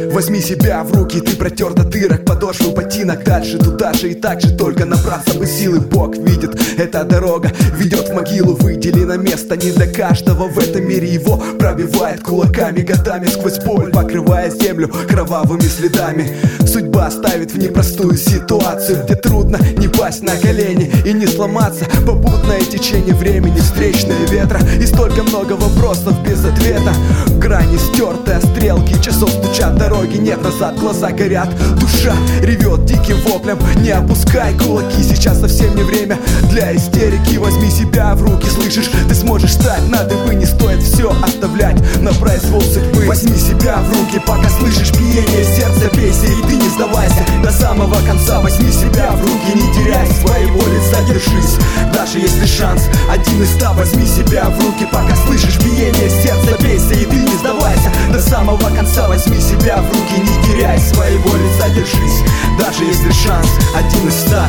Возьми себя в руки, ты протер до дырок подошву ботинок. Дальше туда же и так же, только набраться бы силы. Бог видит, эта дорога ведет в могилу. Выдели на место не для каждого в этом мире. Его пробивает кулаками годами сквозь боль, покрывая землю кровавыми следами. Судьба ставит в непростую ситуацию, где трудно не пасть на колени и не сломаться. Попутное течение времени, встречные ветра и столько много вопросов без ответа. Грани стертые, стрелки часов стучат, дороги нет назад, глаза горят, душа ревет диким воплем. Не опускай кулаки, сейчас совсем не время для истерики. Возьми себя в руки, слышишь, ты сможешь стать на дыбы. Не стоит все оставлять на произвол судьбы. Возьми себя в руки, пока слышишь биение сердца, бейся и ты не сдавайся до самого конца. Возьми себя в руки, не теряй своей воли, задержись, даже если шанс 1 из 100. Возьми себя в руки, пока слышишь биение сердца, бейся и ты не сдавайся до самого конца. Возьми себя в руки, не теряй своей воли, задержись, даже если шанс 1 из 100.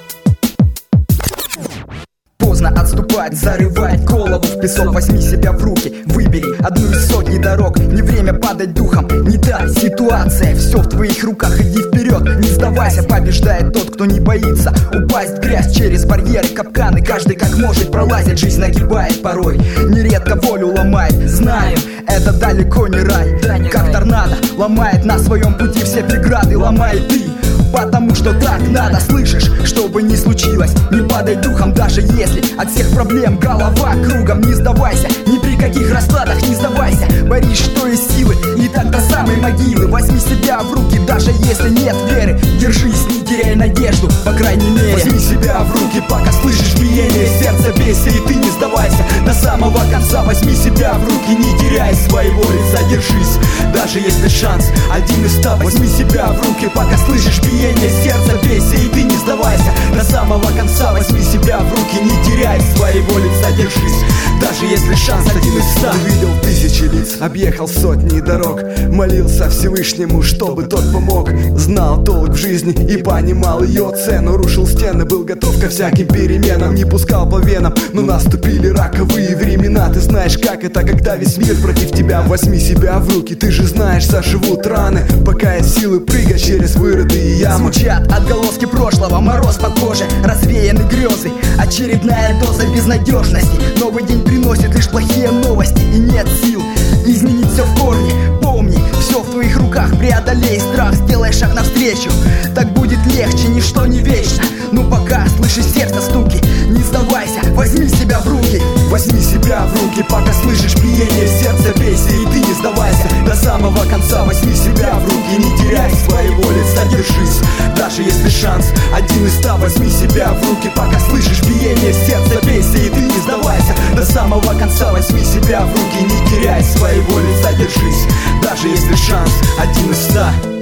Поздно отступать, зарывать голову в песок. Возьми себя в руки, выбери одну из сотни дорог. Не время падать духом, не та ситуация. Все в твоих руках, иди вперед, не сдавайся. Побеждает тот, кто не боится упасть в грязь. Через барьеры, капканы, каждый как может пролазит. Жизнь нагибает порой, нередко волю ломает. Знаем, это далеко не рай. Как торнадо ломает на своем пути все преграды. Ломает ты, потому что так надо, слышишь, что бы ни случилось, не падай духом, даже если от всех проблем голова кругом. Не сдавайся, ни при каких раскладах не сдавайся. Борись, что есть силы, и так до самой могилы. Возьми себя в руки, даже если нет веры. Держись, не теряй надежду, по крайней мере. Возьми себя в руки, пока слышишь биение сердца, бейся и ты не сдавайся до самого конца. Возьми себя в руки, не теряй своей воли, задержись, даже если шанс 1 из 100. Возьми себя в руки, пока слышишь биение сердца, бейся и ты не сдавайся до самого конца. Возьми себя в руки, не теряй своей воли, задержись, даже если шанс 1 из 100. Ты видел тысячи лиц, объехал сотни дорог, молился Всевышнему, чтобы тот помог. Знал толк в жизни и понимал ее цену. Рушил стены, был готов ко всяким переменам. Не пускал по венам, но наступили раковые времена. Ты знаешь, как это, когда весь мир против тебя. Возьми себя в руки, ты же знаешь, заживут раны, пока есть силы прыгать через вырытые ямы. Звучат отголоски прошлого, мороз по коже, развеяны грезы, очередная доза безнадежности. Новый день приносит лишь плохие новости, и нет сил изменить все в корне. Помни, все в твоих руках, преодолей страх, сделай шаг навстречу, так будет легче, ничто не вечно. Ну пока слышишь сердце стуки, не сдавайся, возьми себя в руки. Возьми себя в руки, пока слышишь биение сердца, бейся и ты не сдавайся до самого конца. Возьми себя в руки, не теряй своей воли, задержись, даже если шанс 1 из 100. Возьми себя в руки, пока слышишь биение сердца, бейся и ты не сдавайся до самого конца. Возьми себя в руки, не теряй своей воли, задержись, даже если шанс 1 из 100.